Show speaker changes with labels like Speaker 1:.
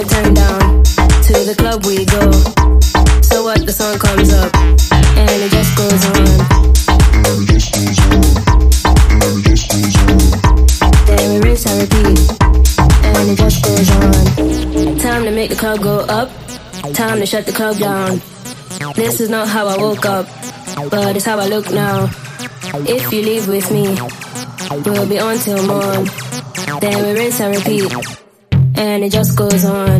Speaker 1: Turn down, to the club we go. So what, the song comes up, and it just goes on. Then we rinse and repeat, and it just goes on. Time to make the club go up, time to shut the club down. This is not how I woke up, but it's how I look now. If you leave with me, we'll be on till morn. Then we rinse and repeat, and it just goes on.